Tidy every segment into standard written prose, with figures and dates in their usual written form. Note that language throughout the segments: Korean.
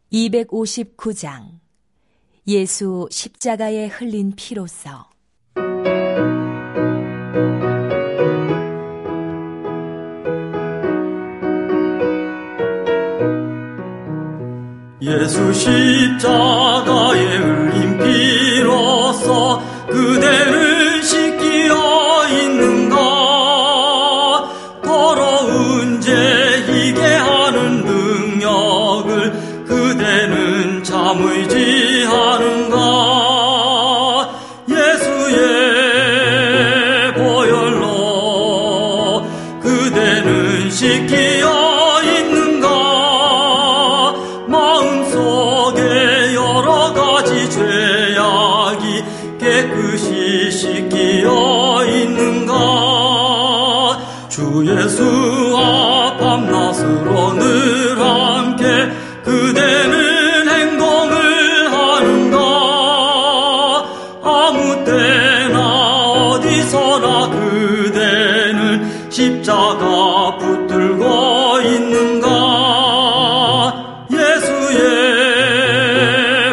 259장 예수 십자가에 흘린 피로서. 예수 십자가에 흘린 피로서 그대는 씻기어 있는가? 더러운 죄 희게 하는 능력을 그대는 참 의지하는가? 예수의 보혈로 그대는 씻기어 있는가? 마음속에 여러 가지 죄악이 깨끗이 씻기어 있는가? 주 예수와 밤낮으로 늘 함께 그대는 행동을 하는가? 아무 때나 어디서나 그대는 십자가 붙들고 있는가? 예수의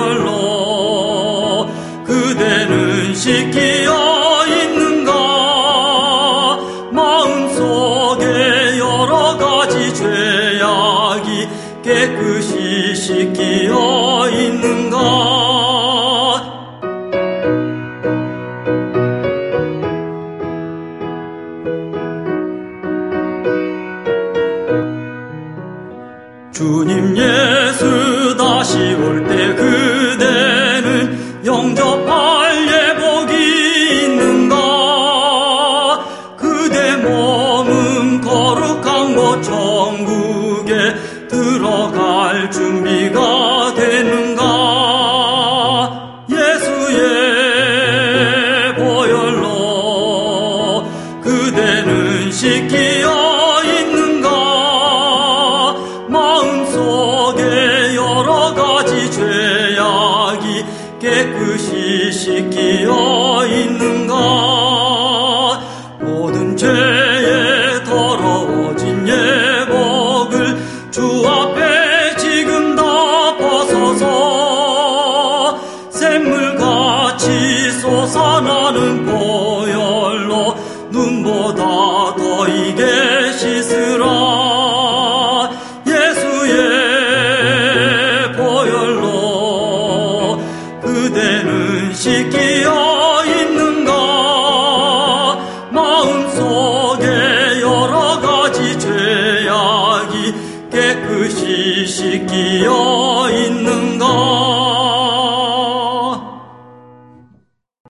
보혈로 그대는 씻기어 있는가? 마음속에 여러 가지 죄악이 깨끗이 씻기어 있는가? 주님 예수 다시 올 때 그대는 영접할 예복이 있는가? 그대 몸은 거룩한 곳 천국에 들어갈 준비가 되는가? 예수의 보혈로 그대는 씻기어 있는가? 마음속에 여러 가지 죄악이 깨끗이 씻기어 있는가? 모든 죄에 더러워진 예복을 주 앞에 지금 다 벗어서 샘물같이 솟아나는 보혈로 눈보다 더 이게 씻으라. 예수의 보혈로 그대는 씻기어 있는가? 마음속에 여러 가지 죄악이 깨끗이 씻기어